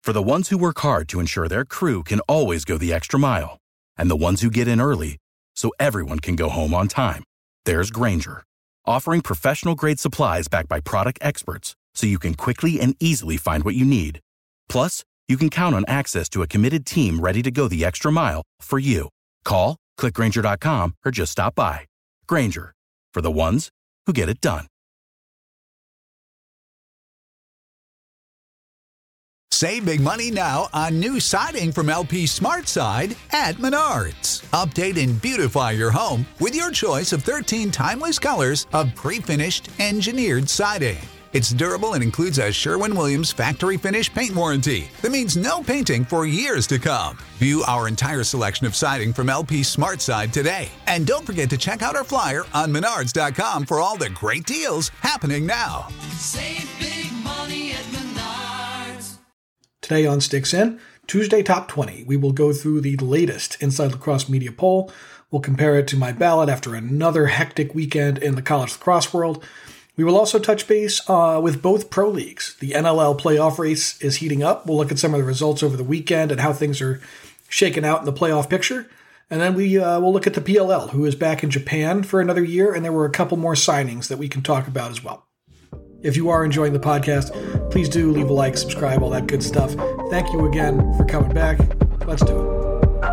For the ones who work hard to ensure their crew can always go the extra mile, and the ones who get in early so everyone can go home on time, there's Grainger, offering professional-grade supplies backed by product experts so you can quickly and easily find what you need. Plus, you can count on access to a committed team ready to go the extra mile for you. Call, click Grainger.com, or just stop by. Grainger, for the ones who get it done. Save big money now on new siding from LP SmartSide at Menards. Update and beautify your home with your choice of 13 timeless colors of pre-finished engineered siding. It's durable and includes a Sherwin-Williams factory finish paint warranty that means no painting for years to come. View our entire selection of siding from LP SmartSide today. And don't forget to check out our flyer on Menards.com for all the great deals happening now. Save big money at Menards. Today on Sticks In, Tuesday Top 20, we will go through the latest Inside Lacrosse Media poll. We'll compare it to my ballot after another hectic weekend in the college lacrosse world. We will also touch base with both pro leagues. The NLL playoff race is heating up. We'll look at some of the results over the weekend and how things are shaken out in the playoff picture. And then we'll look at the PLL, who is back in Japan for another year, and there were a couple more signings that we can talk about as well. If you are enjoying the podcast, please do leave a like, subscribe, all that good stuff. Thank you again for coming back. Let's do it.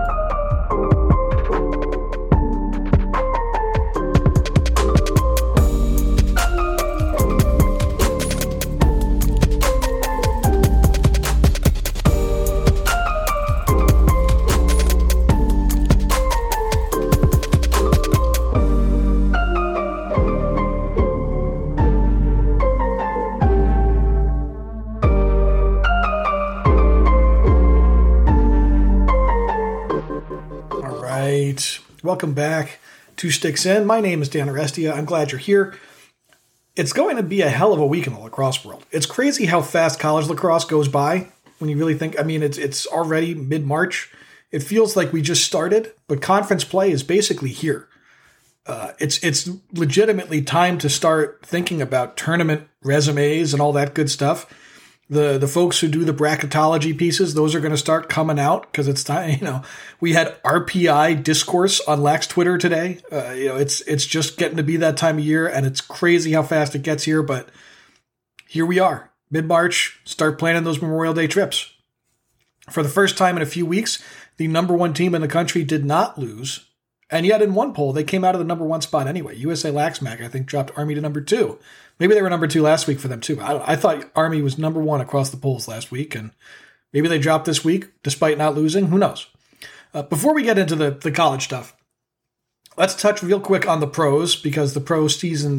Welcome back to Sticks In. My name is Dan Arestia. I'm glad you're here. It's going to be a hell of a week in the lacrosse world. It's crazy how fast college lacrosse goes by when you really think. I mean, it's already mid-March. It feels like we just started, but conference play is basically here. It's legitimately time to start thinking about tournament resumes and all that good stuff. The folks who do the bracketology pieces, those are going to start coming out because it's time. We had RPI discourse on Lax Twitter today. It's just getting to be that time of year, and it's crazy how fast it gets here. But here we are, mid-March. Start planning those Memorial Day trips. For the first time in a few weeks, the number one team in the country did not lose, and yet in one poll they came out of the number one spot anyway. USA Laxmac, I think, dropped Army to number 2. Maybe they were number 2 last week for them, too. I thought Army was number 1 across the polls last week, and maybe they dropped this week despite not losing. Who knows? Before we get into the college stuff, let's touch real quick on the pros, because the pro season,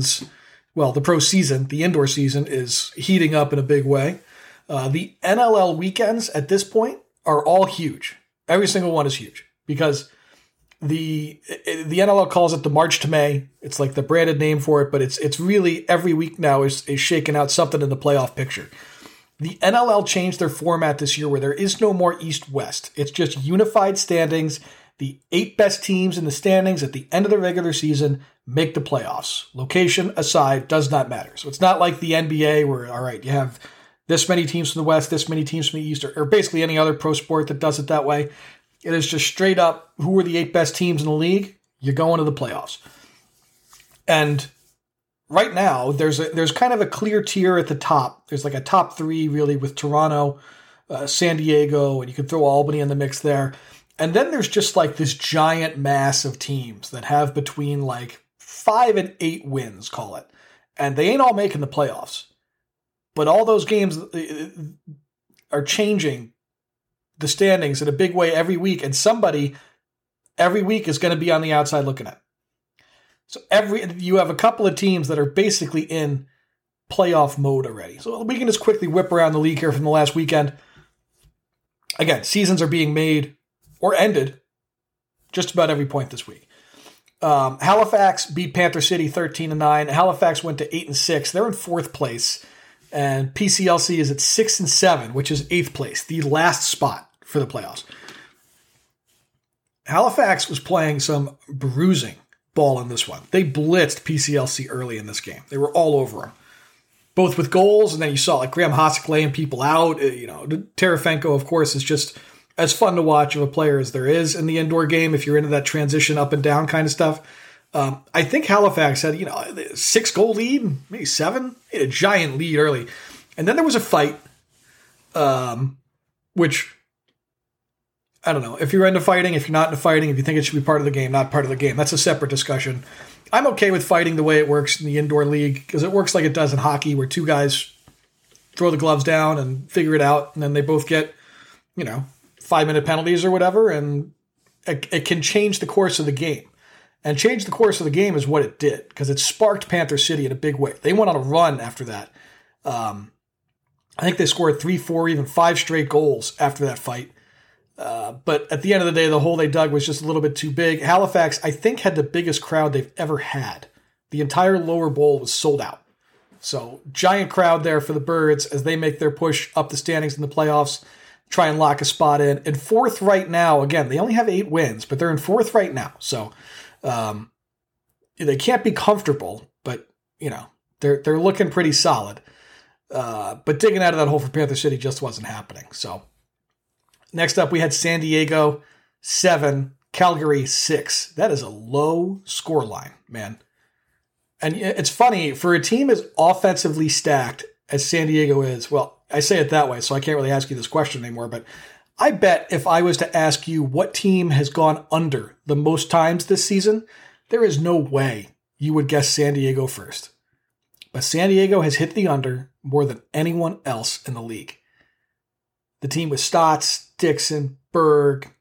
the indoor season, is heating up in a big way. The NLL weekends at this point are all huge. Every single one is huge, because the NLL calls it the March to May. It's like the branded name for it, but it's really every week now is shaking out something in the playoff picture. The NLL changed their format this year where there is no more East-West. It's just unified standings. The 8 best teams in the standings at the end of the regular season make the playoffs. Location aside, does not matter. So it's not like the NBA where, all right, you have this many teams from the West, this many teams from the East, or basically any other pro sport that does it that way. It is just straight up, who are the 8 best teams in the league? You're going to the playoffs. And right now, there's kind of a clear tier at the top. There's like a top 3, really, with Toronto, San Diego, and you can throw Albany in the mix there. And then there's just like this giant mass of teams that have between like 5 and 8 wins, call it. And they ain't all making the playoffs. But all those games are changing the standings in a big way every week, and somebody every week is going to be on the outside looking at. So you have a couple of teams that are basically in playoff mode already. So we can just quickly whip around the league here from the last weekend. Again, seasons are being made or ended just about every point this week. Halifax beat Panther City 13-9. Halifax went to 8-6. They're in 4th place. And PCLC is at 6-7, which is 8th place, the last spot for the playoffs. Halifax was playing some bruising ball in this one. They blitzed PCLC early in this game. They were all over them. both with goals, and then you saw like Graham Hossack laying people out. Tarafenko, of course, is just as fun to watch of a player as there is in the indoor game if you're into that transition up and down kind of stuff. I think Halifax had, 6-goal lead, maybe 7. They had a giant lead early. And then there was a fight, which, I don't know. If you're into fighting, if you're not into fighting, if you think it should be part of the game, not part of the game, that's a separate discussion. I'm okay with fighting the way it works in the indoor league because it works like it does in hockey where 2 guys throw the gloves down and figure it out, and then they both get, 5-minute penalties or whatever, and it can change the course of the game. And change the course of the game is what it did, because it sparked Panther City in a big way. They went on a run after that. I think they scored 3, 4, even 5 straight goals after that fight. But at the end of the day, the hole they dug was just a little bit too big. Halifax, I think, had the biggest crowd they've ever had. The entire lower bowl was sold out. So giant crowd there for the Birds as they make their push up the standings in the playoffs, try and lock a spot in. In 4th right now, again, they only have 8 wins, but they're in 4th right now. So they can't be comfortable, but they're looking pretty solid. But digging out of that hole for Panther City just wasn't happening. So next up, we had San Diego 7, Calgary 6. That is a low score line, man. And it's funny, for a team as offensively stacked as San Diego is, well, I say it that way, so I can't really ask you this question anymore, but I bet if I was to ask you what team has gone under the most times this season, there is no way you would guess San Diego first. But San Diego has hit the under more than anyone else in the league. The team with Stotts, Dixon, Berg,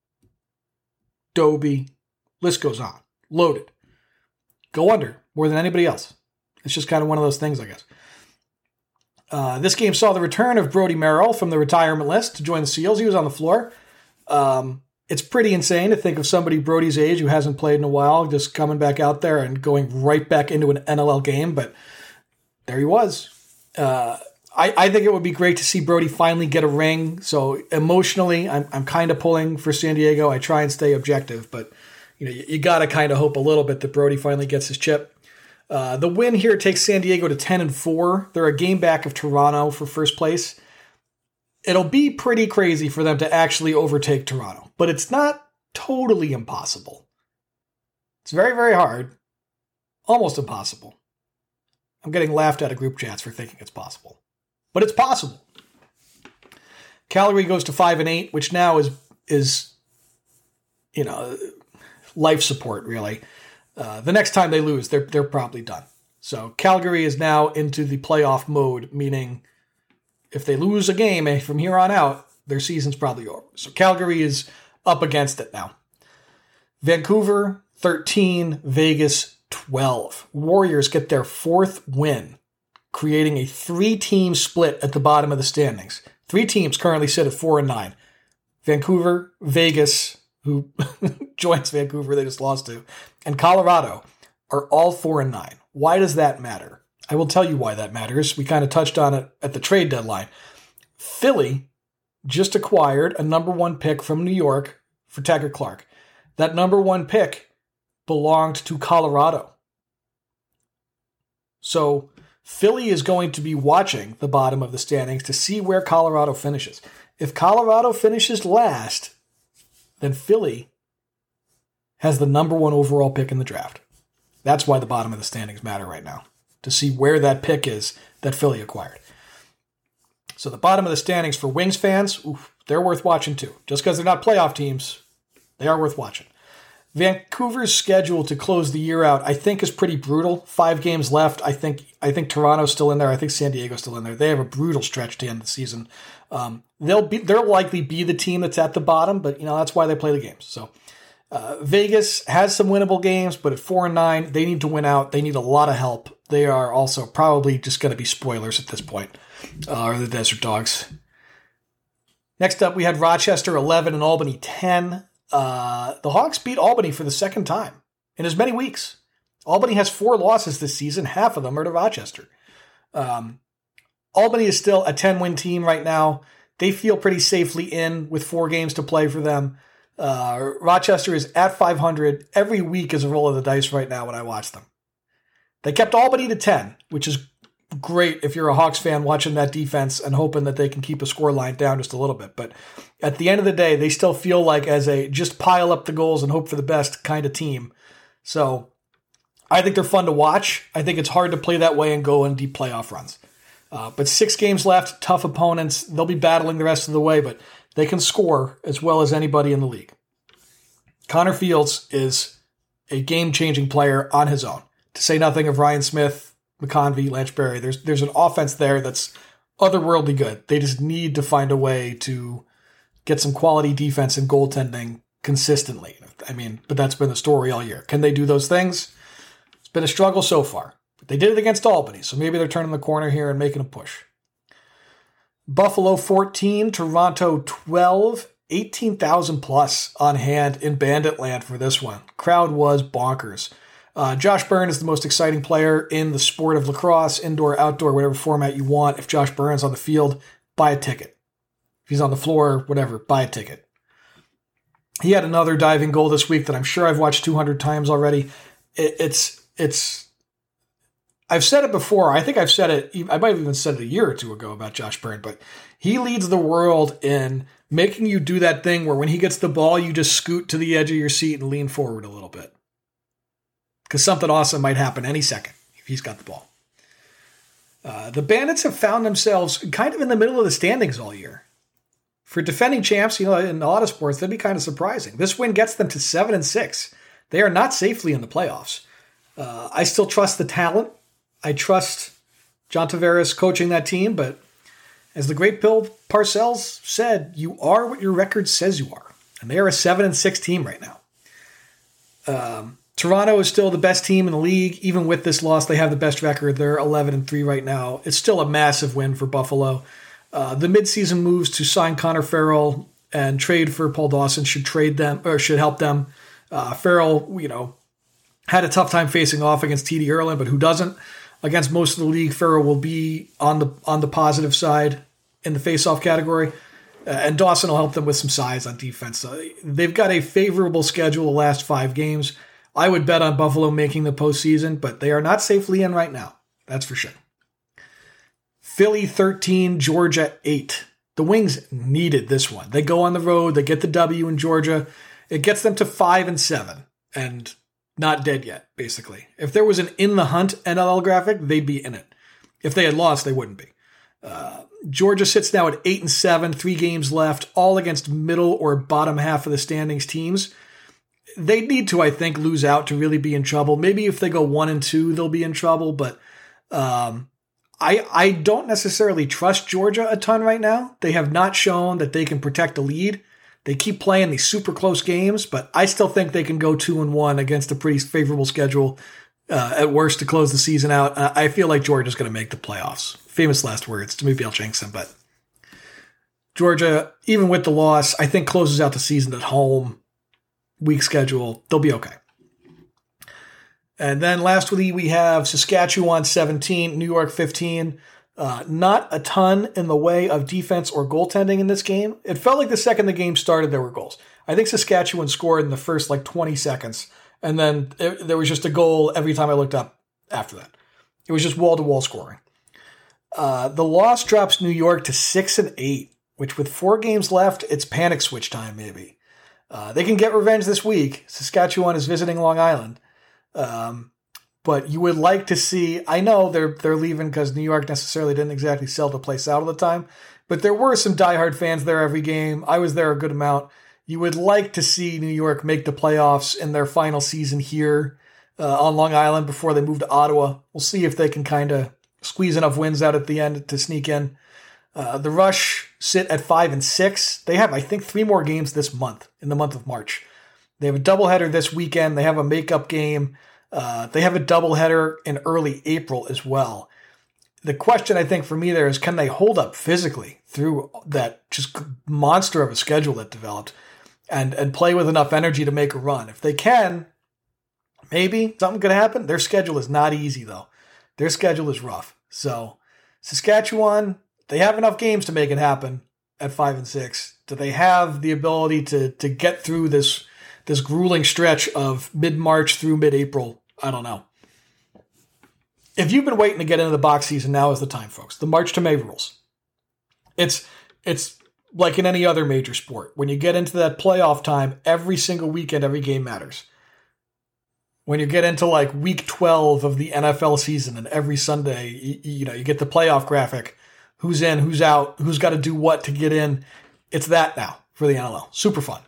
Doby, list goes on. Loaded. Go under more than anybody else. It's just kind of one of those things, I guess. This game saw the return of Brody Merrill from the retirement list to join the Seals. He was on the floor. It's pretty insane to think of somebody Brody's age who hasn't played in a while just coming back out there and going right back into an NLL game, but there he was. I think it would be great to see Brody finally get a ring. So emotionally, I'm kind of pulling for San Diego. I try and stay objective, but you got to kind of hope a little bit that Brody finally gets his chip. The win here takes San Diego to 10-4. They're a game back of Toronto for first place. It'll be pretty crazy for them to actually overtake Toronto, but it's not totally impossible. It's very, very hard. Almost impossible. I'm getting laughed at of group chats for thinking it's possible. But it's possible. Calgary goes to 5-8, which now is life support, really. The next time they lose, they're probably done. So Calgary is now into the playoff mode, meaning if they lose a game from here on out, their season's probably over. So Calgary is up against it now. Vancouver, 13, Vegas, 12. Warriors get their 4th win, creating a 3-team split at the bottom of the standings. 3 teams currently sit at 4-9. Vancouver, Vegas, who joins Vancouver they just lost to, and Colorado are all 4-9. Why does that matter? I will tell you why that matters. We kind of touched on it at the trade deadline. Philly just acquired a number 1 pick from New York for Taggart Clark. That number 1 pick belonged to Colorado. So Philly is going to be watching the bottom of the standings to see where Colorado finishes. If Colorado finishes last, then Philly has the number 1 overall pick in the draft. That's why the bottom of the standings matter right now, to see where that pick is that Philly acquired. So the bottom of the standings for Wings fans, they're worth watching too. Just because they're not playoff teams, they are worth watching. Vancouver's schedule to close the year out, I think, is pretty brutal. 5 games left. I think Toronto's still in there. I think San Diego's still in there. They have a brutal stretch to end the season. They'll likely be the team that's at the bottom, but that's why they play the games. So Vegas has some winnable games, but at 4-9, they need to win out. They need a lot of help. They are also probably just going to be spoilers at this point, or the Desert Dogs. Next up, we had Rochester 11 and Albany 10. The Hawks beat Albany for the 2nd time in as many weeks. Albany has 4 losses this season. Half of them are to Rochester. Albany is still a 10-win team right now. They feel pretty safely in with 4 games to play for them. Rochester is at 500. Every week is a roll of the dice right now when I watch them. They kept Albany to 10, which is great if you're a Hawks fan watching that defense and hoping that they can keep a score line down just a little bit. But at the end of the day, they still feel like as a just pile up the goals and hope for the best kind of team. So I think they're fun to watch. I think it's hard to play that way and go on deep playoff runs. But 6 games left, tough opponents. They'll be battling the rest of the way, but they can score as well as anybody in the league. Connor Fields is a game-changing player on his own. To say nothing of Ryan Smith, McConvey, Lance Berry. There's an offense there that's otherworldly good. They just need to find a way to get some quality defense and goaltending consistently. I mean, but that's been the story all year. Can they do those things? It's been a struggle so far. But they did it against Albany, so maybe they're turning the corner here and making a push. Buffalo 14, Toronto 12, 18,000 plus on hand in Bandit Land for this one. Crowd was bonkers. Josh Byrne is the most exciting player in the sport of lacrosse, indoor, outdoor, whatever format you want. If Josh Byrne's on the field, buy a ticket. If he's on the floor, whatever, buy a ticket. He had another diving goal this week that I'm sure I've watched 200 times already. I've said it before. I think I've said it. I might have even said it a year or two ago about Josh Byrne, but he leads the world in making you do that thing where when he gets the ball, you just scoot to the edge of your seat and lean forward a little bit. Because something awesome might happen any second if he's got the ball. The Bandits have found themselves kind of in the middle of the standings all year. For defending champs, in a lot of sports, that'd be kind of surprising. This win gets them to 7-6. They are not safely in the playoffs. I still trust the talent. I trust John Tavares coaching that team, but as the great Bill Parcells said, you are what your record says you are. And they are a 7-6 team right now. Toronto is still the best team in the league. Even with this loss, they have the best record. They're 11-3 right now. It's still a massive win for Buffalo. The midseason moves to sign Connor Farrell and trade for Paul Dawson should help them. Farrell, had a tough time facing off against TD Erlin, but who doesn't? Against most of the league, Farrell will be on the positive side in the face-off category, and Dawson will help them with some size on defense. They've got a favorable schedule the last 5 games. I would bet on Buffalo making the postseason, but they are not safely in right now. That's for sure. Philly 13, Georgia 8. The Wings needed this one. They go on the road. They get the W in Georgia. It gets them to 5-7 and not dead yet, basically. If there was an in the hunt NLL graphic, they'd be in it. If they had lost, they wouldn't be. Georgia sits now at 8-7, 3 games left, all against middle or bottom half of the standings teams. They need to, I think, lose out to really be in trouble. Maybe if they go 1-2, they'll be in trouble, but I don't necessarily trust Georgia a ton right now. They have not shown that they can protect a lead. They keep playing these super close games, but I still think they can go 2-1 against a pretty favorable schedule at worst to close the season out. I feel like Georgia's going to make the playoffs. Famous last words to maybe I'll jinx them, but Georgia, even with the loss, I think closes out the season at home. Weak schedule. They'll be okay. And then lastly, we have Saskatchewan 17, New York 15. Not a ton in the way of defense or goaltending in this game. It felt like the second the game started, there were goals. I think Saskatchewan scored in the first 20 seconds, and then there was just a goal every time I looked up after that. It was just wall-to-wall scoring. The loss drops New York to 6-8, which with 4 games left, it's panic switch time maybe. They can get revenge this week. Saskatchewan is visiting Long Island. But you would like to see, I know they're leaving because New York necessarily didn't exactly sell the place out all the time, but there were some diehard fans there every game. I was there a good amount. You would like to see New York make the playoffs in their final season here on Long Island before they move to Ottawa. We'll see if they can kind of squeeze enough wins out at the end to sneak in. The Rush sit at 5-6. They have, I think, 3 more games this month, in the month of March. They have a doubleheader this weekend. They have a makeup game. They have a doubleheader in early April as well. The question, I think, for me there is, can they hold up physically through that just monster of a schedule that developed and play with enough energy to make a run? If they can, maybe something could happen. Their schedule is not easy, though. Their schedule is rough. So Saskatchewan, they have enough games to make it happen at 5-6. Do they have the ability to get through this grueling stretch of mid-March through mid-April? I don't know. if you've been waiting to get into the box season, now is the time, folks. The March to May rules. It's like in any other major sport. When you get into that playoff time, every single weekend, every game matters. When you get into like week 12 of the NFL season and every Sunday, you get the playoff graphic, who's in, who's out, who's got to do what to get in. It's that now for the NLL. Super fun.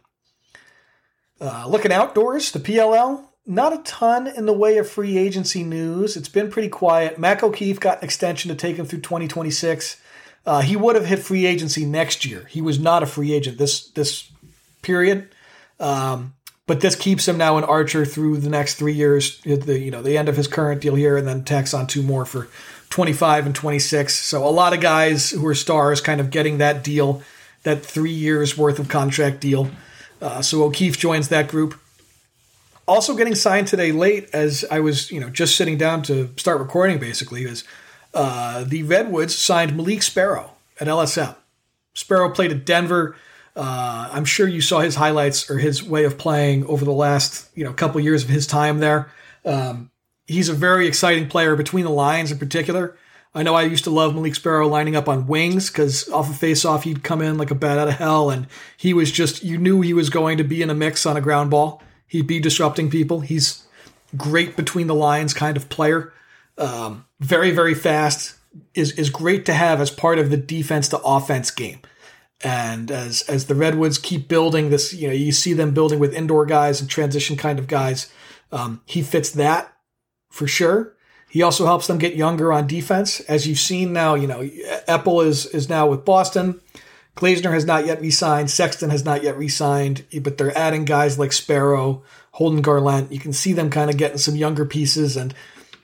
Looking outdoors, the PLL, not a ton in the way of free agency news. It's been pretty quiet. Mac O'Keefe got an extension to take him through 2026. He would have hit free agency next year. He was not a free agent this period. But this keeps him now in Archer through the next 3 years, the end of his current deal here, and then tacks on 2 more for 25 and 26. So a lot of guys who are stars kind of getting that deal, that 3 years worth of contract deal. So O'Keefe joins that group. Also getting signed today late, as I was just sitting down to start recording basically, is the Redwoods signed Malik Sparrow at LSM. Sparrow played at Denver. I'm sure you saw his highlights or his way of playing over the last couple years of his time there. He's a very exciting player between the lines in particular. I know I used to love Malik Sparrow lining up on wings because off a face-off he'd come in like a bat out of hell, and he was just, you knew he was going to be in a mix on a ground ball. He'd be disrupting people. He's great between the lines kind of player. Very, very fast. Is great to have as part of the defense to offense game. And as the Redwoods keep building this, you see them building with indoor guys and transition kind of guys. He fits that for sure. He also helps them get younger on defense. As you've seen now, Eppel is now with Boston. Glazner has not yet re-signed. Sexton has not yet re-signed, but they're adding guys like Sparrow, Holden Garland. You can see them kind of getting some younger pieces. And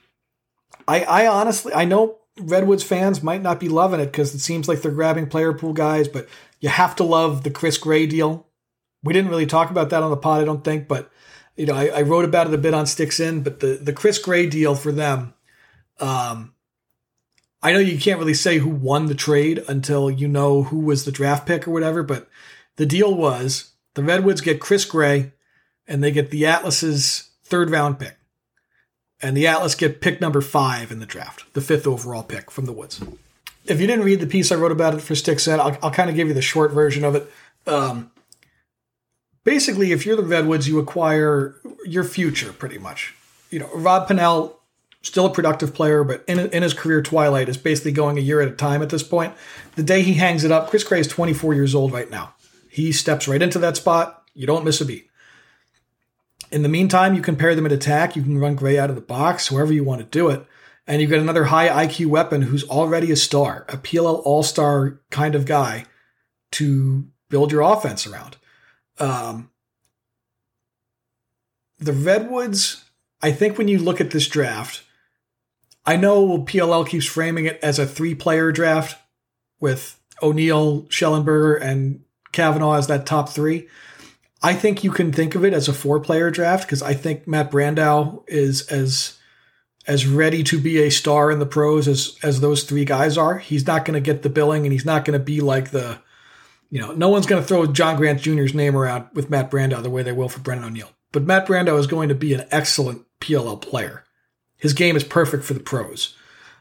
I honestly, I know Redwoods fans might not be loving it because it seems like they're grabbing player pool guys, but you have to love the Chris Gray deal. We didn't really talk about that on the pod, I don't think, but I wrote about it a bit on Sticks In, but the Chris Gray deal for them, I know you can't really say who won the trade until you know who was the draft pick or whatever, but the deal was the Redwoods get Chris Gray and they get the Atlas's 3rd round pick. And the Atlas get pick number 5 in the draft, the 5th overall pick from the Woods. If you didn't read the piece I wrote about it for Sticks In, I'll kind of give you the short version of it. Basically, if you're the Redwoods, you acquire your future pretty much. Rod Pennell, still a productive player, but in his career twilight is basically going a year at a time at this point. The day he hangs it up, Chris Gray is 24 years old right now. He steps right into that spot. You don't miss a beat. In the meantime, you can pair them at attack. You can run Gray out of the box, however you want to do it. And you get another high IQ weapon who's already a star, a PLL all-star kind of guy to build your offense around. The Redwoods, I think when you look at this draft, I know PLL keeps framing it as a 3-player draft with O'Neill, Schellenberger, and Kavanaugh as that top 3. I think you can think of it as a 4-player draft because I think Matt Brandow is as ready to be a star in the pros as those 3 guys are. He's not going to get the billing, and he's not going to be like no one's going to throw John Grant Jr.'s name around with Matt Brandow the way they will for Brennan O'Neill. But Matt Brandow is going to be an excellent PLL player. His game is perfect for the pros.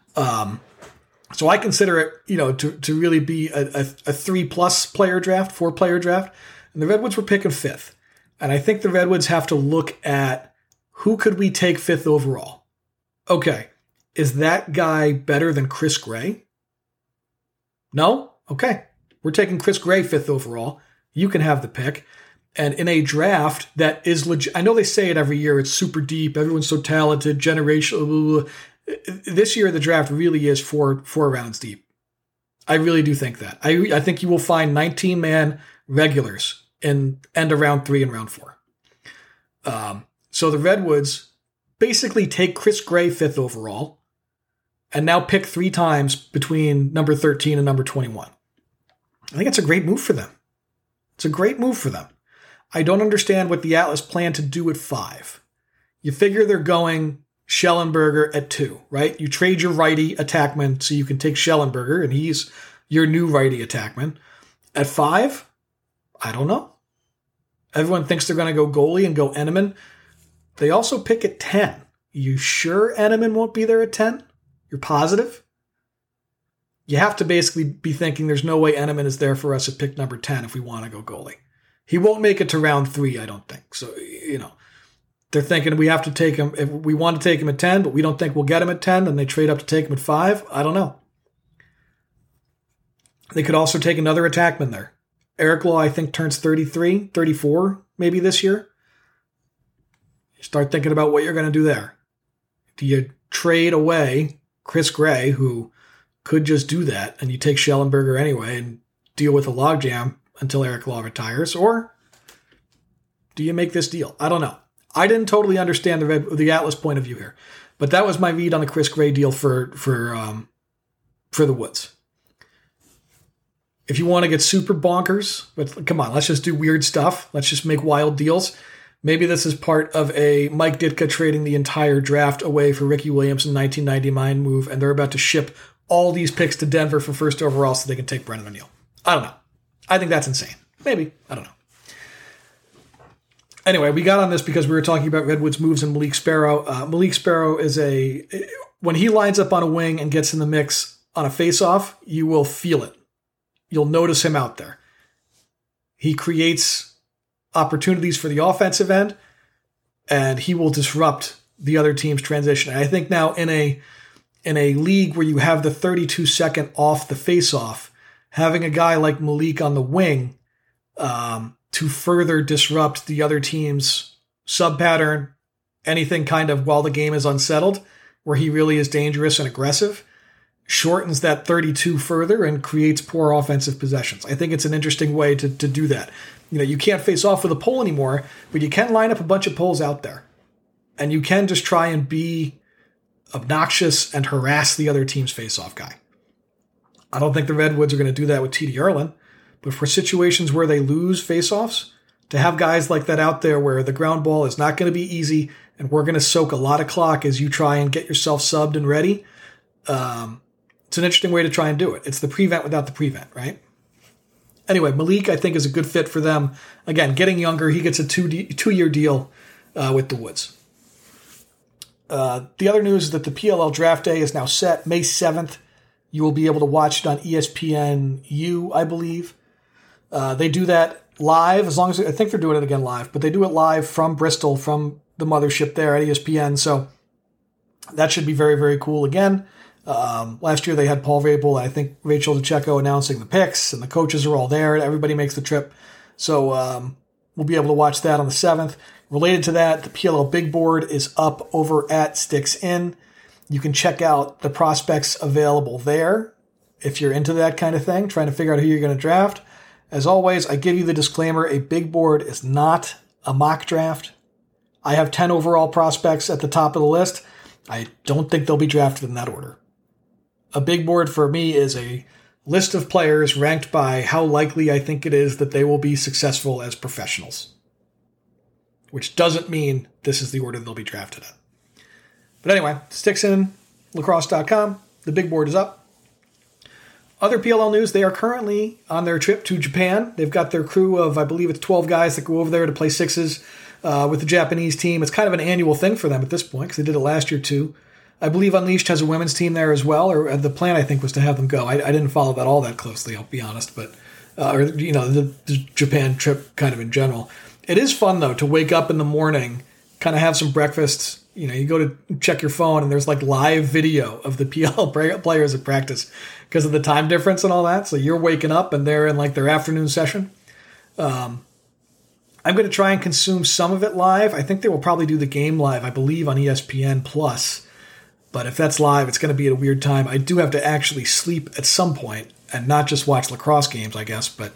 So I consider it, to really be a 3+ player draft, 4-player draft. And the Redwoods were picking 5th. And I think the Redwoods have to look at who could we take 5th overall. Okay, is that guy better than Chris Gray? No? Okay, we're taking Chris Gray 5th overall. You can have the pick. And in a draft that is legit, I know they say it every year, it's super deep, everyone's so talented, generational, blah, blah, blah. This year the draft really is four rounds deep. I really do think that. I think you will find 19-man regulars in end of round 3 and round 4. So the Redwoods basically take Chris Gray 5th overall and now pick 3 times between number 13 and number 21. I think it's a great move for them. It's a great move for them. I don't understand what the Atlas plan to do at 5. You figure they're going Schellenberger at 2, right? You trade your righty attackman so you can take Schellenberger, and he's your new righty attackman. At 5, I don't know. Everyone thinks they're going to go goalie and go Enneman. They also pick at 10. You sure Enneman won't be there at 10? you're positive, you have to basically be thinking there's no way Enneman is there for us at pick number 10 if we want to go goalie. He won't make it to round 3, I don't think. So, they're thinking we have to take him. If we want to take him at 10, but we don't think we'll get him at 10, then they trade up to take him at 5. I don't know. They could also take another attackman there. Eric Law, I think, turns 33, 34 maybe this year. You start thinking about what you're going to do there. Do you trade away Chris Gray, who could just do that, and you take Schellenberger anyway and deal with a logjam until Eric Law retires? Or do you make this deal? I don't know. I didn't totally understand the Atlas point of view here, but that was my read on the Chris Gray deal for the Woods. If you want to get super bonkers, but come on, let's just do weird stuff. Let's just make wild deals. Maybe this is part of a Mike Ditka trading the entire draft away for Ricky Williams in 1999 move, and they're about to ship all these picks to Denver for first overall so they can take Brendan O'Neill. I don't know. I think that's insane. Maybe. I don't know. Anyway, we got on this because we were talking about Redwood's moves and Malik Sparrow. Malik Sparrow is when he lines up on a wing and gets in the mix on a face-off, you will feel it. You'll notice him out there. He creates opportunities for the offensive end, and he will disrupt the other team's transition. And I think now in a league where you have the 32-second off the face-off, having a guy like Malik on the wing to further disrupt the other team's sub-pattern, anything kind of while the game is unsettled, where he really is dangerous and aggressive, shortens that 32 further and creates poor offensive possessions. I think it's an interesting way to do that. You can't face off with a pole anymore, but you can line up a bunch of poles out there. And you can just try and be obnoxious and harass the other team's face-off guy. I don't think the Redwoods are going to do that with T.D. Erlin, but for situations where they lose face-offs, to have guys like that out there where the ground ball is not going to be easy and we're going to soak a lot of clock as you try and get yourself subbed and ready, it's an interesting way to try and do it. It's the prevent without the prevent, right? Anyway, Malik, I think, is a good fit for them. Again, getting younger, he gets a two-year deal with the Woods. The other news is that the PLL draft day is now set, May 7th. You will be able to watch it on ESPNU, I believe. They do that live, as long as I think they're doing it again live, but they do it live from Bristol, from the mothership there at ESPN. So that should be very, very cool again. Last year they had Paul Vabel, I think Rachel DeCecco announcing the picks, and the coaches are all there. Everybody makes the trip. So we'll be able to watch that on the 7th. Related to that, the PLL Big Board is up over at Sticks In. You can check out the prospects available there if you're into that kind of thing, trying to figure out who you're going to draft. As always, I give you the disclaimer, a big board is not a mock draft. I have 10 overall prospects at the top of the list. I don't think they'll be drafted in that order. A big board for me is a list of players ranked by how likely I think it is that they will be successful as professionals, which doesn't mean this is the order they'll be drafted in. But anyway, sticksinlacrosse.com. The big board is up. Other PLL news, they are currently on their trip to Japan. They've got their crew of, I believe it's 12 guys that go over there to play sixes with the Japanese team. It's kind of an annual thing for them at this point because they did it last year too. I believe Unleashed has a women's team there as well, or the plan I think was to have them go. I didn't follow that all that closely, I'll be honest, but the Japan trip kind of in general. It is fun though to wake up in the morning, kind of have some breakfast. You go to check your phone and there's like live video of the PL players at practice because of the time difference and all that. So you're waking up and they're in like their afternoon session. I'm going to try and consume some of it live. I think they will probably do the game live, I believe, on ESPN Plus. But if that's live, it's going to be at a weird time. I do have to actually sleep at some point and not just watch lacrosse games, I guess. But,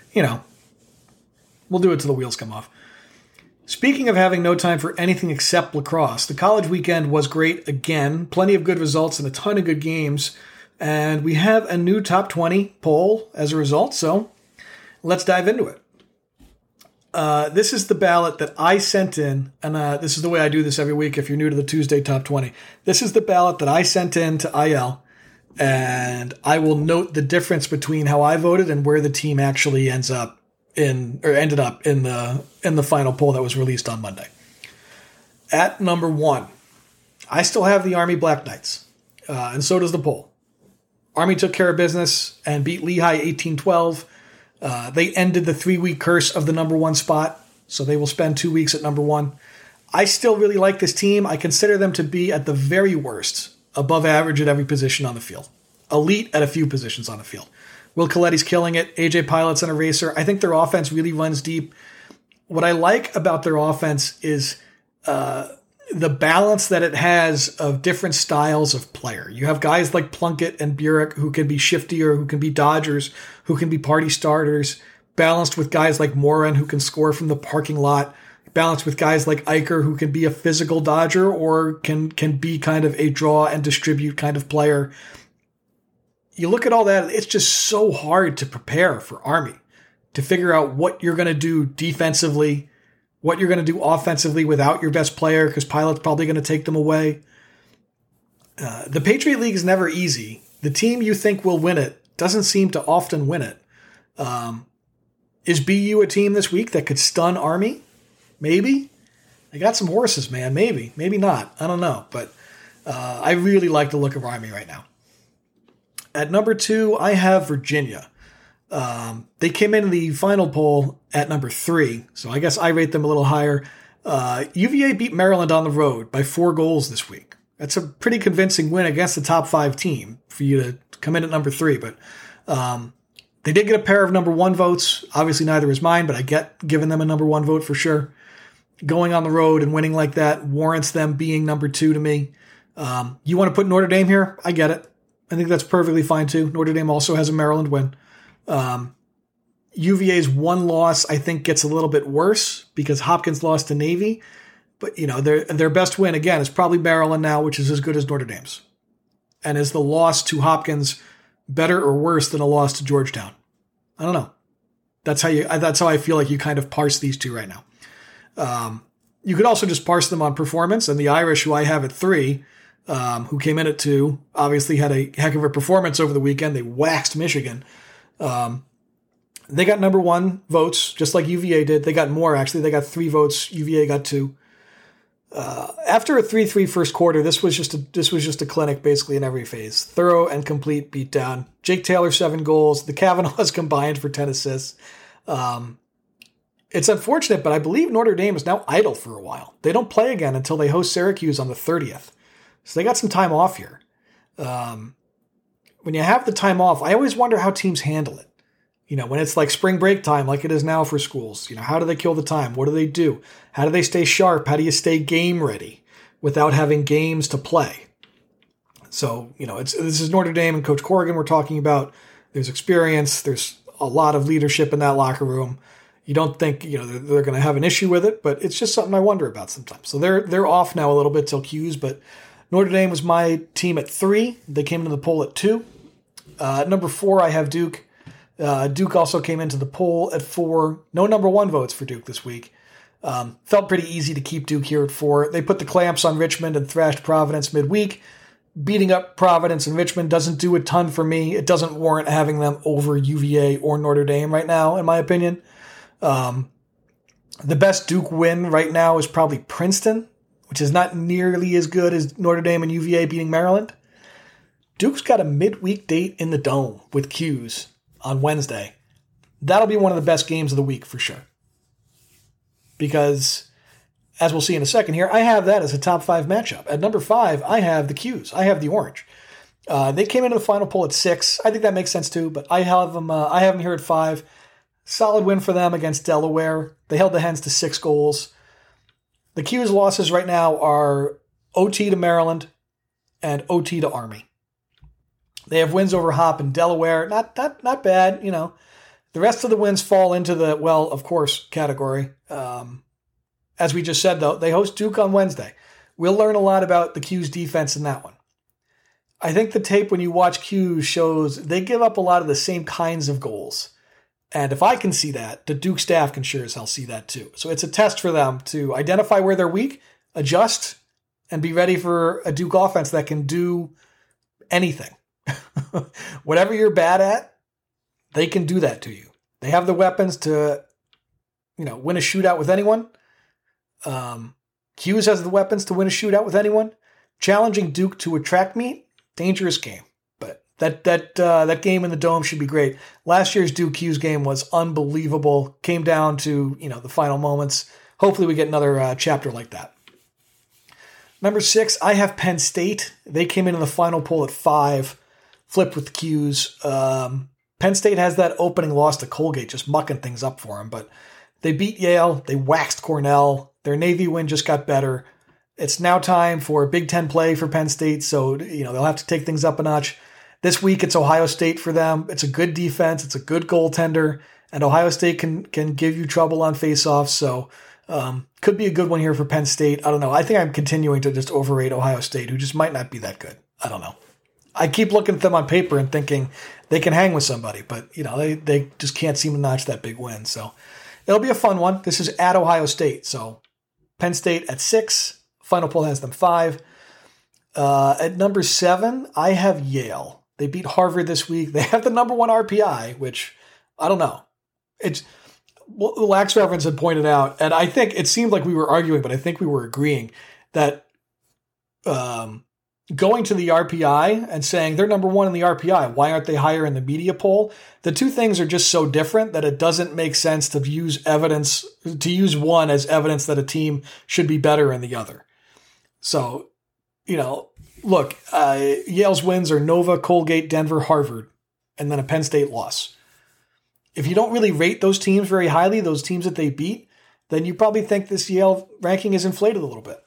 we'll do it till the wheels come off. Speaking of having no time for anything except lacrosse, the college weekend was great again. Plenty of good results and a ton of good games. And we have a new top 20 poll as a result, so let's dive into it. This is the ballot that I sent in, and this is the way I do this every week if you're new to the Tuesday Top 20. This is the ballot that I sent in to IL, and I will note the difference between how I voted and where the team actually ended up in the final poll that was released on Monday. At number 1, I still have the Army Black Knights. and so does the poll. Army took care of business and beat Lehigh 18-12. They ended the 3-week curse of the number 1 spot, so they will spend 2 weeks at number 1. I still really like this team. I consider them to be, at the very worst, above average at every position on the field. Elite at a few positions on the field. Will Coletti's killing it. AJ Pilot's an eraser. I think their offense really runs deep. What I like about their offense is the balance that it has of different styles of player. You have guys like Plunkett and Burek who can be shiftier, who can be dodgers, who can be party starters, balanced with guys like Morin who can score from the parking lot, balanced with guys like Eicher who can be a physical dodger or can be kind of a draw and distribute kind of player. You look at all that, it's just so hard to prepare for Army, to figure out what you're going to do defensively, what you're going to do offensively without your best player, because Pilot's probably going to take them away. The Patriot League is never easy. The team you think will win it doesn't seem to often win it. Is BU a team this week that could stun Army? Maybe. They got some horses, man. Maybe. Maybe not. I don't know. But I really like the look of Army right now. At number 2, I have Virginia. They came in the final poll at number 3, so I guess I rate them a little higher. UVA beat Maryland on the road by 4 goals this week. That's a pretty convincing win against the top 5 team for you to come in at number 3, but they did get a pair of number 1 votes. Obviously, neither is mine, but I get giving them a number 1 vote for sure. Going on the road and winning like that warrants them being number 2 to me. You want to put Notre Dame here? I get it. I think that's perfectly fine too. Notre Dame also has a Maryland win. UVA's 1 loss, I think, gets a little bit worse because Hopkins lost to Navy. But, their best win, again, is probably Maryland now, which is as good as Notre Dame's. And is the loss to Hopkins better or worse than a loss to Georgetown? I don't know. That's how I feel like you kind of parse these two right now. You could also just parse them on performance, and the Irish, who I have at 3, who came in at 2, obviously had a heck of a performance over the weekend. They waxed Michigan. They got number 1 votes, just like UVA did. They got more, actually. They got 3 votes. UVA got 2. After a 3-3 first quarter, this was just a clinic basically in every phase. Thorough and complete beatdown. Jake Taylor, 7 goals. The Kavanaughs combined for 10 assists. It's unfortunate, but I believe Notre Dame is now idle for a while. They don't play again until they host Syracuse on the 30th. So they got some time off here. When you have the time off, I always wonder how teams handle it. When it's like spring break time, like it is now for schools, how do they kill the time? What do they do? How do they stay sharp? How do you stay game ready without having games to play? So, this is Notre Dame and Coach Corrigan we're talking about. There's experience. There's a lot of leadership in that locker room. You don't think, they're going to have an issue with it, but it's just something I wonder about sometimes. So they're off now a little bit till Q's, but Notre Dame was my team at 3. They came into the poll at 2. Number 4, I have Duke. Duke also came into the poll at 4. No number 1 votes for Duke this week. Felt pretty easy to keep Duke here at 4. They put the clamps on Richmond and thrashed Providence midweek. Beating up Providence and Richmond doesn't do a ton for me. It doesn't warrant having them over UVA or Notre Dame right now, in my opinion. The best Duke win right now is probably Princeton, which is not nearly as good as Notre Dame and UVA beating Maryland. Duke's got a midweek date in the Dome with Q's on Wednesday. That'll be one of the best games of the week for sure. Because, as we'll see in a second here, I have that as a top 5 matchup. At number 5, I have the Q's. I have the Orange. They came into the final poll at 6. I think that makes sense too, but I have them here at 5. Solid win for them against Delaware. They held the Hens to 6 goals. The Q's losses right now are OT to Maryland and OT to Army. They have wins over Hop and Delaware. Not bad, The rest of the wins fall into the, well, of course, category. As we just said, though, they host Duke on Wednesday. We'll learn a lot about the Q's defense in that one. I think the tape when you watch Q's shows they give up a lot of the same kinds of goals. And if I can see that, the Duke staff can sure as hell see that too. So it's a test for them to identify where they're weak, adjust, and be ready for a Duke offense that can do anything. Whatever you're bad at, they can do that to you. They have the weapons to, win a shootout with anyone. Q's has the weapons to win a shootout with anyone. Challenging Duke to a track meet Dangerous game. But that game in the Dome should be great. Last year's Duke Hughes game was unbelievable. Came down to, the final moments. Hopefully we get another chapter like that. Number 6, I have Penn State. They came into the final poll at 5, flipped with the Qs. Penn State has that opening loss to Colgate, just mucking things up for them. But they beat Yale. They waxed Cornell. Their Navy win just got better. It's now time for Big Ten play for Penn State, so they'll have to take things up a notch. This week it's Ohio State for them. It's a good defense. It's a good goaltender, and Ohio State can give you trouble on faceoffs. So could be a good one here for Penn State. I don't know. I think I'm continuing to just overrate Ohio State, who just might not be that good. I don't know. I keep looking at them on paper and thinking they can hang with somebody, but they just can't seem to notch that big win. So it'll be a fun one. This is at Ohio State. So Penn State at 6. Final poll has them 5. At number 7, I have Yale. They beat Harvard this week. They have the number 1 RPI, which I don't know. It's Lax Reference had pointed out, and I think it seemed like we were arguing, but I think we were agreeing that going to the RPI and saying they're number 1 in the RPI, why aren't they higher in the media poll? The two things are just so different that it doesn't make sense to use one as evidence that a team should be better than the other. So, look, Yale's wins are Nova, Colgate, Denver, Harvard, and then a Penn State loss. If you don't really rate those teams very highly, those teams that they beat, then you probably think this Yale ranking is inflated a little bit.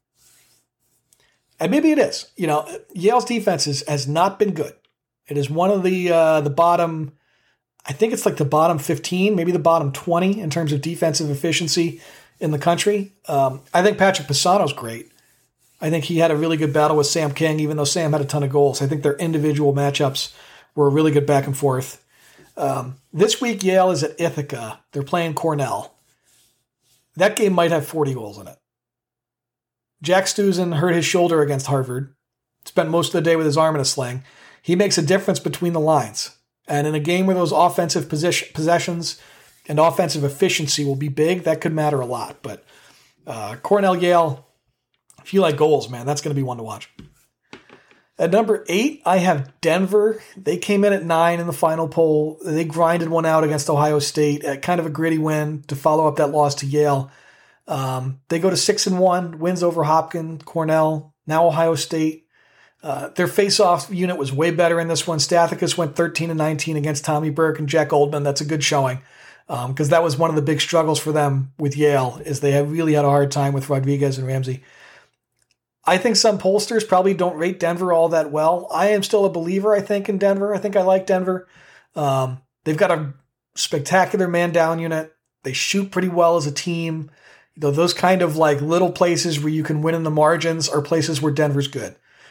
And maybe it is. Yale's defense has not been good. It is one of the bottom, I think it's like the bottom 15, maybe the bottom 20 in terms of defensive efficiency in the country. I think Patrick Pisano's great. I think he had a really good battle with Sam King, even though Sam had a ton of goals. I think their individual matchups were a really good back and forth. This week, Yale is at Ithaca. They're playing Cornell. That game might have 40 goals in it. Jack Stuzen hurt his shoulder against Harvard. Spent most of the day with his arm in a sling. He makes a difference between the lines. And in a game where those offensive possessions and offensive efficiency will be big, that could matter a lot. But Cornell-Yale, if you like goals, man, that's going to be one to watch. At number 8, I have Denver. They came in at 9 in the final poll. They grinded one out against Ohio State at kind of a gritty win to follow up that loss to Yale. They go to 6-1, wins over Hopkins, Cornell, now Ohio State. Their face-off unit was way better in this one. Stathakis went 13-19 against Tommy Burke and Jack Oldman. That's a good showing because that was one of the big struggles for them with Yale is they really had a hard time with Rodriguez and Ramsey. I think some pollsters probably don't rate Denver all that well. I am still a believer, I think, in Denver. I think I like Denver. They've got a spectacular man-down unit. They shoot pretty well as a team. Those kind of like little places where you can win in the margins are places where Denver's good.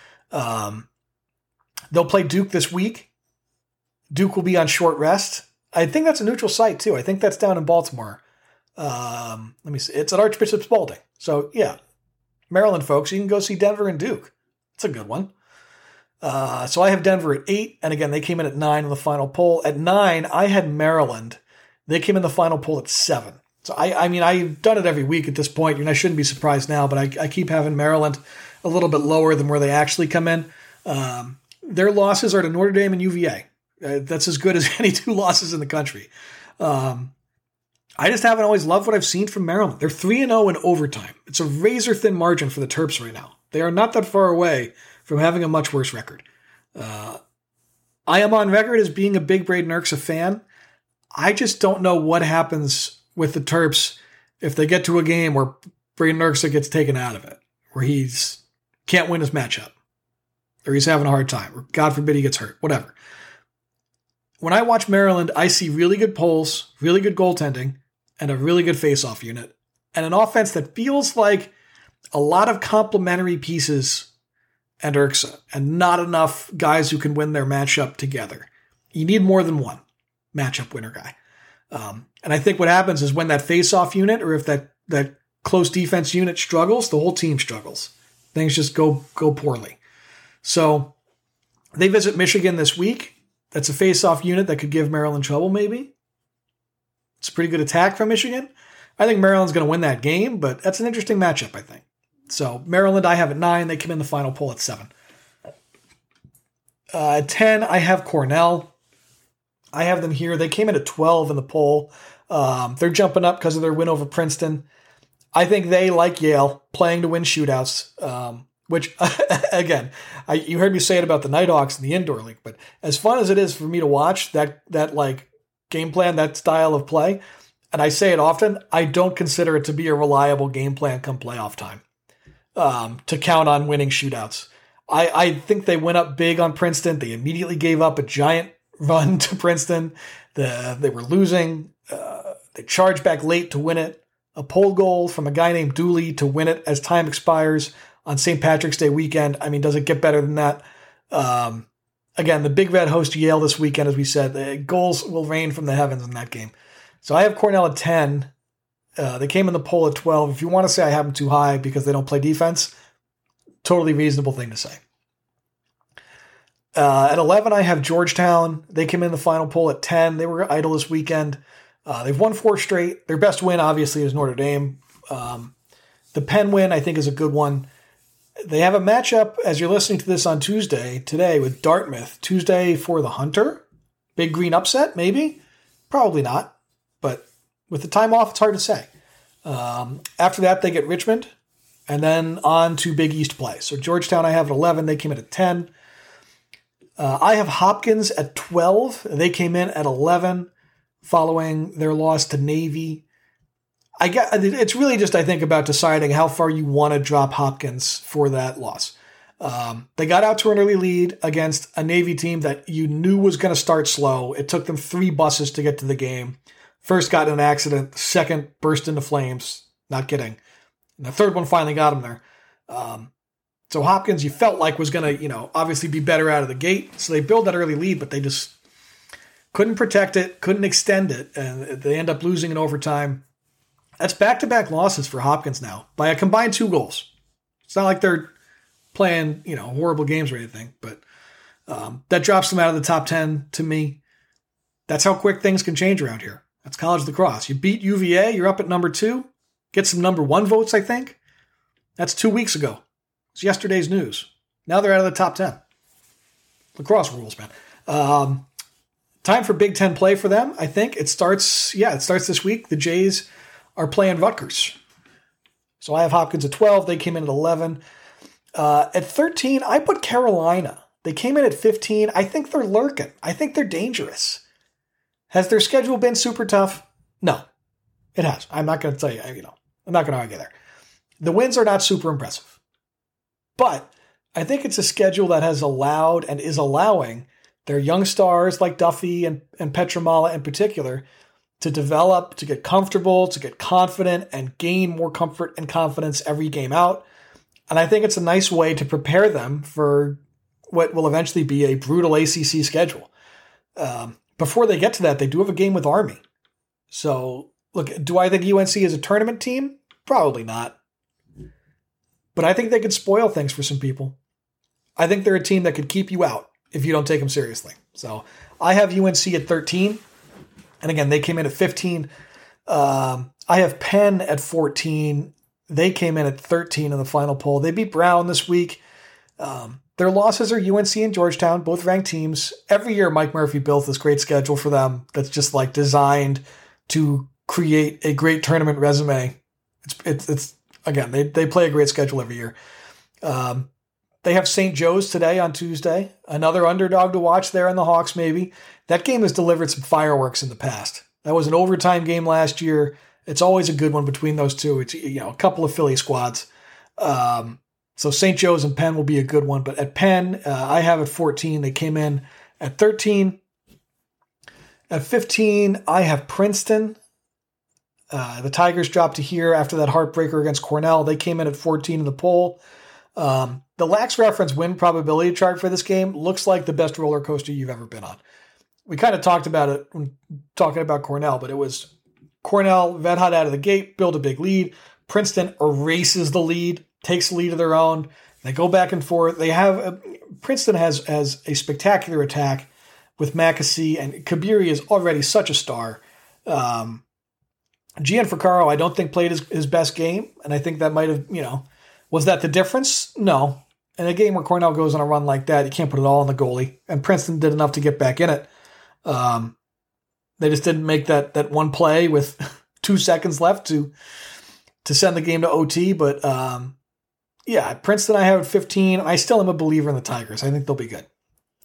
They'll play Duke this week. Duke will be on short rest. I think that's a neutral site too. I think that's down in Baltimore. Let me see. It's at Archbishop Spalding. So yeah, Maryland folks, you can go see Denver and Duke. It's a good one. So I have Denver at 8. And again, they came in at 9 in the final poll. At 9, I had Maryland. They came in the final poll at 7. So, I mean, I've done it every week at this point, and I shouldn't be surprised now, but I keep having Maryland a little bit lower than where they actually come in. Their losses are to Notre Dame and UVA. That's as good as any 2 losses in the country. I just haven't always loved what I've seen from Maryland. They're 3-0 in overtime. It's a razor-thin margin for the Terps right now. They are not that far away from having a much worse record. I am on record as being a big Braden Erksa fan. I just don't know what happens with the Terps if they get to a game where Braden Erksa gets taken out of it, where he's can't win his matchup, or he's having a hard time, or God forbid he gets hurt, whatever. When I watch Maryland, I see really good polls, really good goaltending, and a really good face-off unit, and an offense that feels like a lot of complementary pieces and Erksa, and not enough guys who can win their matchup together. You need more than one matchup winner guy. And I think what happens is when that face-off unit, or if that close defense unit struggles, the whole team struggles. Things just go poorly. So they visit Michigan this week. That's a face-off unit that could give Maryland trouble, maybe. It's a pretty good attack from Michigan. I think Maryland's going to win that game, but that's an interesting matchup, I think. So Maryland, I have at 9. They come in the final poll at 7. At 10, I have Cornell. I have them here. They came in at 12 in the poll. They're jumping up because of their win over Princeton. I think they, like Yale, playing to win shootouts, which, again, you heard me say it about the Nighthawks in the indoor league, but as fun as it is for me to watch that like game plan, that style of play, and I say it often, I don't consider it to be a reliable game plan come playoff time to count on winning shootouts. I think they went up big on Princeton. They immediately gave up a giant run to Princeton. They were losing. They charged back late to win it. A pole goal from a guy named Dooley to win it as time expires on St. Patrick's Day weekend. I mean, does it get better than that? Again, the Big Red host Yale this weekend, as we said. The goals will rain from the heavens in that game. So I have Cornell at 10. They came in the poll at 12. If you want to say I have them too high because they don't play defense, totally reasonable thing to say. At 11, I have Georgetown. They came in the final poll at 10. They were idle this weekend. They've won 4 straight. Their best win, obviously, is Notre Dame. The Penn win, I think, is a good one. They have a matchup, as you're listening to this on Tuesday, today, with Dartmouth. Tuesday for the Hunter. Big green upset, maybe? Probably not. But with the time off, it's hard to say. After that, they get Richmond. And then on to Big East play. So Georgetown, I have at 11. They came in at 10. I have Hopkins at 12. They came in at 11 following their loss to Navy. It's really just, I think, about deciding how far you want to drop Hopkins for that loss. They got out to an early lead against a Navy team that you knew was going to start slow. It took them 3 buses to get to the game. First got in an accident. Second burst into flames. Not kidding. And the third one finally got him there. So Hopkins, you felt like was going to, obviously be better out of the gate. So they build that early lead, but they just couldn't protect it, couldn't extend it, and they end up losing in overtime. That's back-to-back losses for Hopkins now by a combined 2 goals. It's not like they're playing, horrible games or anything, but that drops them out of the top 10 to me. That's how quick things can change around here. That's college lacrosse. You beat UVA, you're up at number 2. Get some number 1 votes, I think. That's 2 weeks ago. It's yesterday's news. Now they're out of the top 10. Lacrosse rules, man. Time for Big Ten play for them, I think. It starts this week. The Jays are playing Rutgers. So I have Hopkins at 12. They came in at 11. At 13, I put Carolina. They came in at 15. I think they're lurking. I think they're dangerous. Has their schedule been super tough? No, it has. I'm not going to tell you, I'm not going to argue there. The wins are not super impressive. But I think it's a schedule that has allowed and is allowing their young stars like Duffy and Petramala in particular to develop, to get comfortable, to get confident, and gain more comfort and confidence every game out. And I think it's a nice way to prepare them for what will eventually be a brutal ACC schedule. Before they get to that, they do have a game with Army. So, look, do I think UNC is a tournament team? Probably not. But I think they could spoil things for some people. I think they're a team that could keep you out if you don't take them seriously. So I have UNC at 13. And again, they came in at 15. I have Penn at 14. They came in at 13 in the final poll. They beat Brown this week. Their losses are UNC and Georgetown, both ranked teams. Every year, Mike Murphy built this great schedule for them that's just like designed to create a great tournament resume. It's again, they play a great schedule every year. They have St. Joe's today on Tuesday. Another underdog to watch there in the Hawks, maybe. That game has delivered some fireworks in the past. That was an overtime game last year. It's always a good one between those two. It's a couple of Philly squads. So St. Joe's and Penn will be a good one. But at Penn, I have at 14. They came in at 13. At 15, I have Princeton. The Tigers dropped to here after that heartbreaker against Cornell. They came in at 14 in the poll. The Lax Reference win probability chart for this game looks like the best roller coaster you've ever been on. We kind of talked about it when talking about Cornell, but it was Cornell red hot out of the gate, build a big lead. Princeton erases the lead, takes the lead of their own. They go back and forth. Princeton has a spectacular attack with Mackesy, and Kabiri is already such a star. Gianfrancaro, I don't think played his best game, and I think that might have, was that the difference? No. In a game where Cornell goes on a run like that, you can't put it all on the goalie. And Princeton did enough to get back in it. They just didn't make that one play with 2 seconds left to send the game to OT. But yeah, Princeton I have at 15. I still am a believer in the Tigers. I think they'll be good.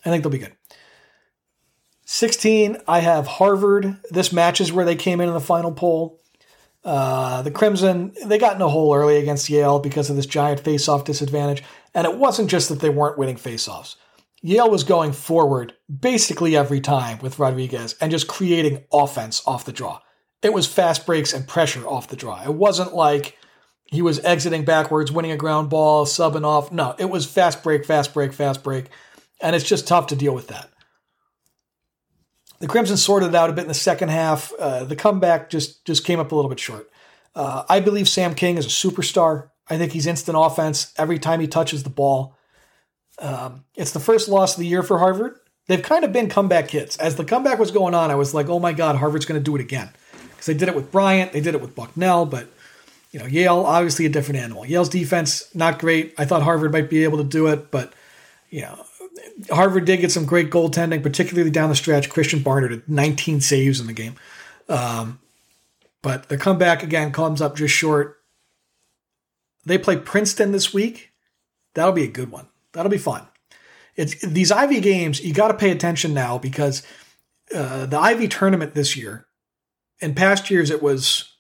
16, I have Harvard. This matches where they came in the final poll. The Crimson, they got in a hole early against Yale because of this giant face-off disadvantage. And it wasn't just that they weren't winning face-offs. Yale was going forward basically every time with Rodriguez and just creating offense off the draw. It was fast breaks and pressure off the draw. It wasn't like he was exiting backwards, winning a ground ball, subbing off. No, it was fast break, fast break, fast break. And it's just tough to deal with that. The Crimson sorted it out a bit in the second half. The comeback just came up a little bit short. I believe Sam King is a superstar. I think he's instant offense every time he touches the ball. It's the first loss of the year for Harvard. They've kind of been comeback kids. As the comeback was going on, I was like, oh my God, Harvard's going to do it again. Because they did it with Bryant, they did it with Bucknell, but Yale, obviously a different animal. Yale's defense, not great. I thought Harvard might be able to do it, but Harvard did get some great goaltending, particularly down the stretch. Christian Barnard had 19 saves in the game. But the comeback, again, comes up just short. They play Princeton this week. That'll be a good one. That'll be fun. These Ivy games, you got to pay attention now because the Ivy tournament this year, in past years it was,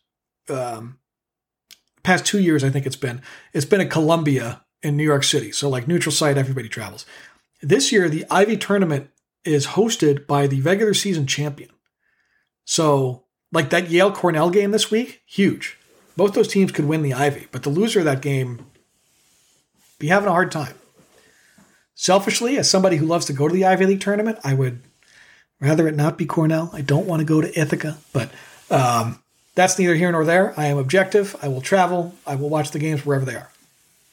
past 2 years I think it's been at Columbia in New York City. So like neutral site, everybody travels. This year, the Ivy tournament is hosted by the regular season champion. So like that Yale-Cornell game this week, huge. Both those teams could win the Ivy, but the loser of that game be having a hard time. Selfishly, as somebody who loves to go to the Ivy League tournament, I would rather it not be Cornell. I don't want to go to Ithaca, but that's neither here nor there. I am objective. I will travel. I will watch the games wherever they are.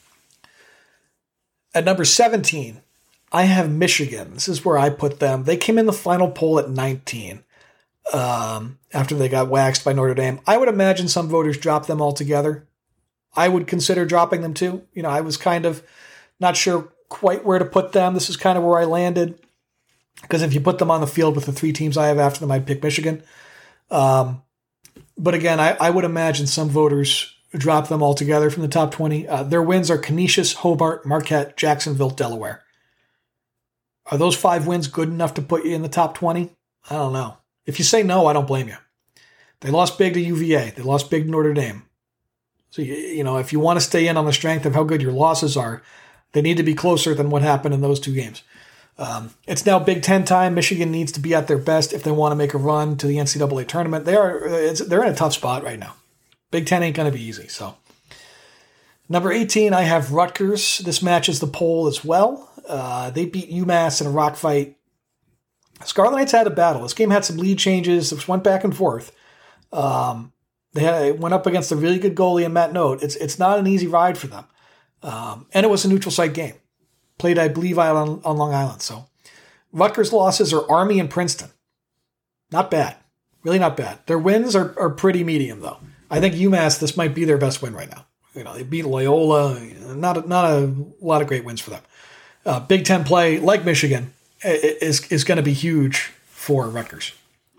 At number 17, I have Michigan. This is where I put them. They came in the final poll at 19 after they got waxed by Notre Dame. I would imagine some voters dropped them altogether. I would consider dropping them too. I was kind of not sure quite where to put them. This is kind of where I landed because if you put them on the field with the 3 teams I have after them, I'd pick Michigan. But again, I would imagine some voters drop them altogether from the top 20. Their wins are Canisius, Hobart, Marquette, Jacksonville, Delaware. Are those 5 wins good enough to put you in the top 20? I don't know. If you say no, I don't blame you. They lost big to UVA. They lost big to Notre Dame. So, if you want to stay in on the strength of how good your losses are, they need to be closer than what happened in those 2 games. It's now Big Ten time. Michigan needs to be at their best if they want to make a run to the NCAA tournament. They're in a tough spot right now. Big Ten ain't going to be easy. So, number 18, I have Rutgers. This matches the poll as well. They beat UMass in a rock fight. Scarlet Knights had a battle. This game had some lead changes. It went back and forth. They went up against a really good goalie in Matt Note. It's not an easy ride for them. And it was a neutral site game. Played, I believe, on Long Island. So Rutgers' losses are Army and Princeton. Not bad. Really not bad. Their wins are pretty medium, though. I think UMass, this might be their best win right now. They beat Loyola. Not a lot of great wins for them. Big Ten play, like Michigan, is going to be huge for Rutgers.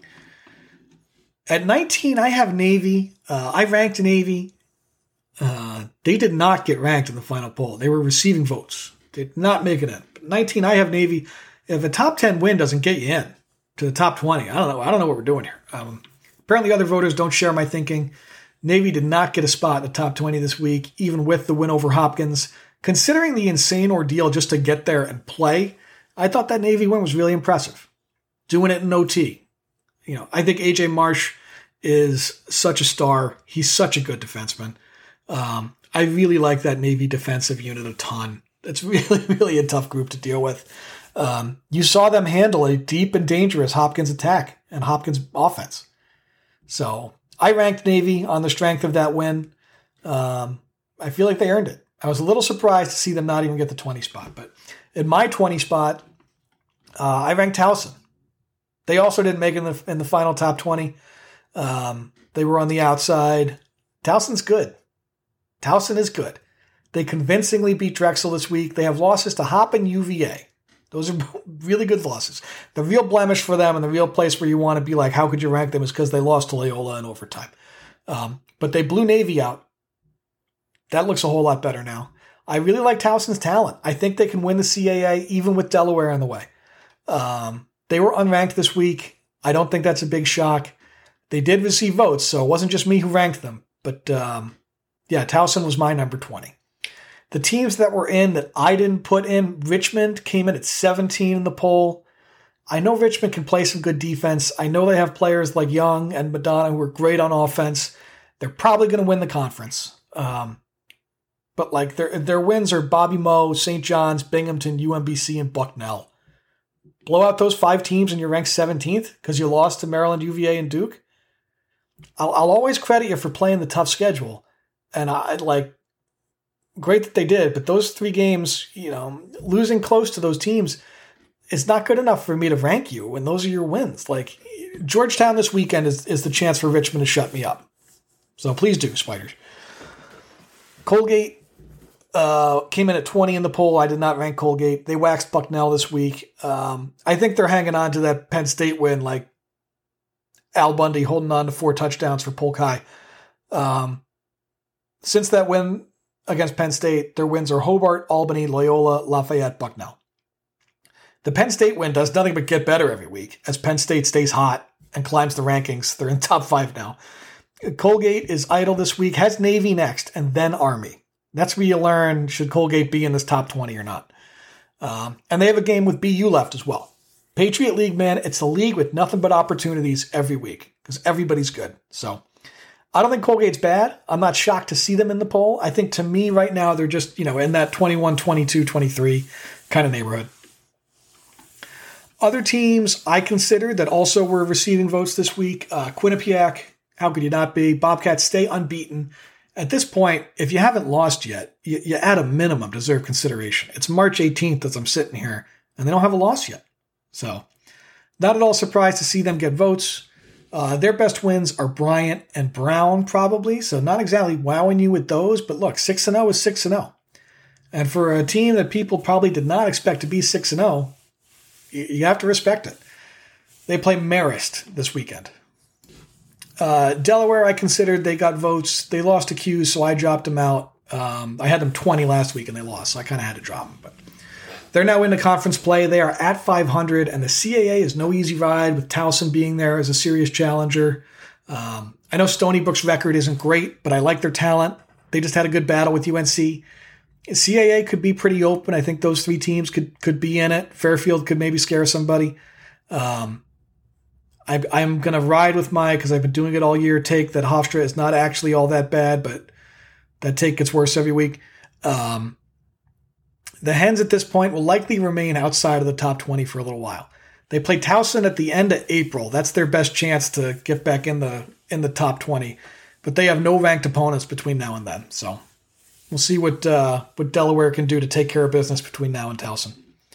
At 19, I have Navy. I ranked Navy. They did not get ranked in the final poll. They were receiving votes. Did not make it in. But 19, I have Navy. If a top 10 win doesn't get you in to the top 20, I don't know what we're doing here. Apparently other voters don't share my thinking. Navy did not get a spot in the top 20 this week, even with the win over Hopkins. Considering the insane ordeal just to get there and play, I thought that Navy win was really impressive. Doing it in OT. I think AJ Marsh is such a star. He's such a good defenseman. I really like that Navy defensive unit a ton. It's really, really a tough group to deal with. You saw them handle a deep and dangerous Hopkins attack and Hopkins offense. So I ranked Navy on the strength of that win. I feel like they earned it. I was a little surprised to see them not even get the 20 spot. But in my 20 spot, I ranked Towson. They also didn't make it in the final top 20. They were on the outside. Towson's good. Towson is good. They convincingly beat Drexel this week. They have losses to Hop and UVA. Those are really good losses. The real blemish for them and the real place where you want to be like, how could you rank them, is because they lost to Loyola in overtime. But they blew Navy out. That looks a whole lot better now. I really like Towson's talent. I think they can win the CAA even with Delaware in the way. They were unranked this week. I don't think that's a big shock. They did receive votes, so it wasn't just me who ranked them. But Towson was my number 20. The teams that were in that I didn't put in, Richmond came in at 17 in the poll. I know Richmond can play some good defense. I know they have players like Young and Madonna who are great on offense. They're probably going to win the conference. But like their wins are Bobby Moe, St. John's, Binghamton, UMBC, and Bucknell. Blow out those 5 teams and you're ranked 17th because you lost to Maryland, UVA, and Duke. I'll always credit you for playing the tough schedule. And great that they did, but those 3 games, losing close to those teams is not good enough for me to rank you when those are your wins. Like Georgetown this weekend is the chance for Richmond to shut me up. So please do, Spiders. Colgate came in at 20 in the poll. I did not rank Colgate. They waxed Bucknell this week. I think they're hanging on to that Penn State win, like Al Bundy holding on to 4 touchdowns for Polk High. Since that win against Penn State, their wins are Hobart, Albany, Loyola, Lafayette, Bucknell. The Penn State win does nothing but get better every week as Penn State stays hot and climbs the rankings. They're in top 5 now. Colgate is idle this week, has Navy next, and then Army. That's where you learn, should Colgate be in this top 20 or not. And they have a game with BU left as well. Patriot League, man, it's a league with nothing but opportunities every week because everybody's good. So I don't think Colgate's bad. I'm not shocked to see them in the poll. I think to me right now, they're just, in that 21, 22, 23 kind of neighborhood. Other teams I considered that also were receiving votes this week, Quinnipiac, how could you not be? Bobcats stay unbeaten. At this point, if you haven't lost yet, you at a minimum deserve consideration. It's March 18th as I'm sitting here, and they don't have a loss yet. So not at all surprised to see them get votes. Their best wins are Bryant and Brown probably, so not exactly wowing you with those, but look, 6-0 is 6-0. And for a team that people probably did not expect to be 6-0, you have to respect it. They play Marist this weekend. Delaware, I considered they got votes. They lost to Q, so I dropped them out. I had them 20 last week and they lost, so I kind of had to drop them. But they're now into conference play. They are at 500, and the CAA is no easy ride with Towson being there as a serious challenger. I know Stony Brook's record isn't great, but I like their talent. They just had a good battle with UNC. CAA could be pretty open. I think those 3 teams could be in it. Fairfield could maybe scare somebody. I'm going to ride with because I've been doing it all year, take that Hofstra is not actually all that bad, but that take gets worse every week. The Hens at this point will likely remain outside of the top 20 for a little while. They play Towson at the end of April. That's their best chance to get back in the top 20, but they have no ranked opponents between now and then. So we'll see what Delaware can do to take care of business between now and Towson.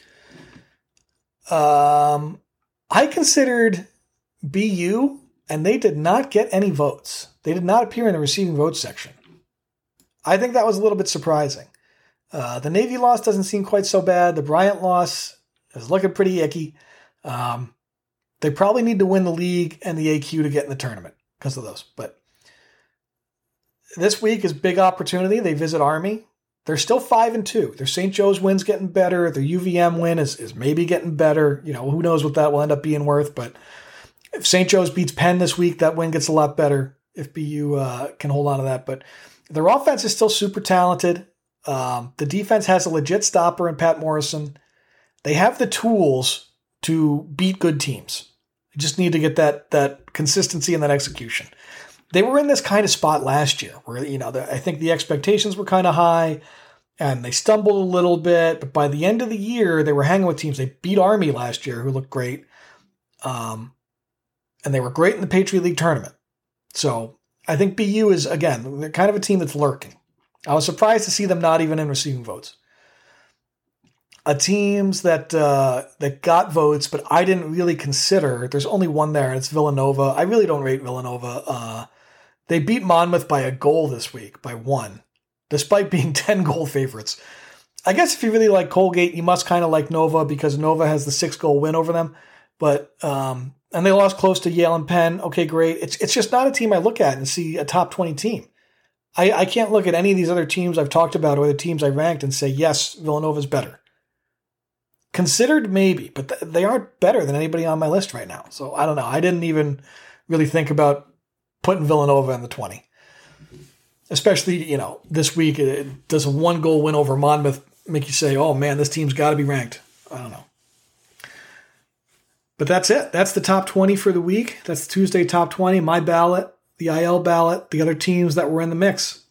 I considered BU, and they did not get any votes. They did not appear in the receiving votes section. I think that was a little bit surprising. The Navy loss doesn't seem quite so bad. The Bryant loss is looking pretty icky. They probably need to win the league and the AQ to get in the tournament because of those. But this week is big opportunity. They visit Army. They're still 5-2. Their St. Joe's win's getting better. Their UVM win is maybe getting better. Who knows what that will end up being worth, but if St. Joe's beats Penn this week, that win gets a lot better if BU can hold on to that. But their offense is still super talented. The defense has a legit stopper in Pat Morrison. They have the tools to beat good teams. They just need to get that consistency and that execution. They were in this kind of spot last year where, I think the expectations were kind of high and they stumbled a little bit. But by the end of the year, they were hanging with teams. They beat Army last year, who looked great. And they were great in the Patriot League tournament. So I think BU is, again, they're kind of a team that's lurking. I was surprised to see them not even in receiving votes. Teams that got votes, but I didn't really consider, there's only one there, and it's Villanova. I really don't rate Villanova. They beat Monmouth by a goal this week, by 1. despite being 10-goal favorites. I guess if you really like Colgate, you must kind of like Nova because Nova has the 6-goal win over them. But and they lost close to Yale and Penn. Okay, great. It's just not a team I look at and see a top 20 team. I can't look at any of these other teams I've talked about or the teams I ranked and say, yes, Villanova's better. Considered, maybe, but they aren't better than anybody on my list right now. So I don't know. I didn't even really think about putting Villanova in the 20. Especially, this week, does a 1-goal win over Monmouth make you say, oh man, this team's got to be ranked? I don't know. But that's it. That's the top 20 for the week. That's the Tuesday top 20, my ballot, the IL ballot, the other teams that were in the mix.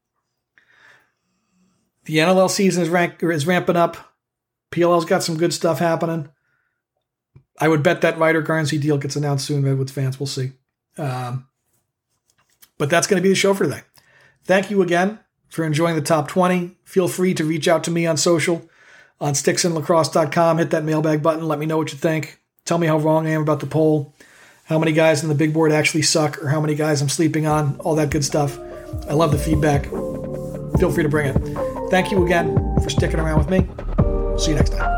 The NLL season is ramping up. PLL's got some good stuff happening. I would bet that Ryder Garnsey deal gets announced soon, Redwoods fans. We'll see. But that's going to be the show for today. Thank you again for enjoying the top 20. Feel free to reach out to me on social, on sticksandlacrosse.com. Hit that mailbag button. Let me know what you think. Tell me how wrong I am about the poll, how many guys in the big board actually suck, or how many guys I'm sleeping on, all that good stuff. I love the feedback. Feel free to bring it. Thank you again for sticking around with me. See you next time.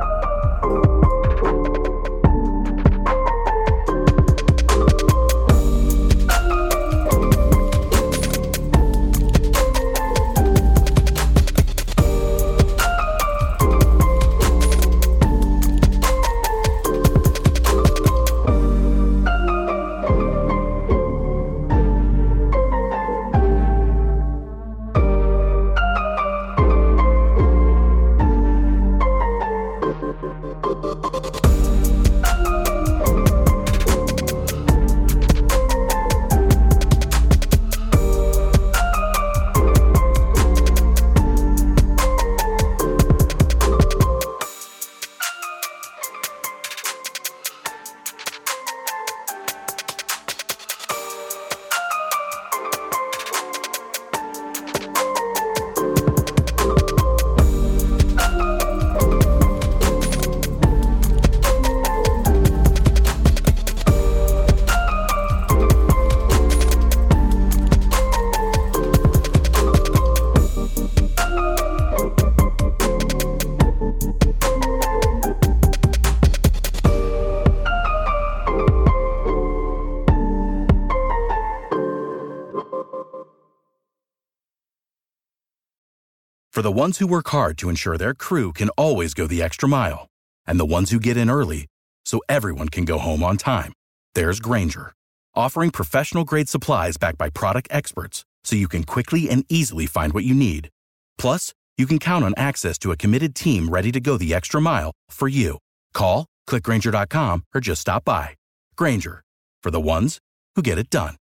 For the ones who work hard to ensure their crew can always go the extra mile, and the ones who get in early so everyone can go home on time, there's Grainger, offering professional-grade supplies backed by product experts so you can quickly and easily find what you need. Plus, you can count on access to a committed team ready to go the extra mile for you. Call, click Grainger.com, or just stop by. Grainger, for the ones who get it done.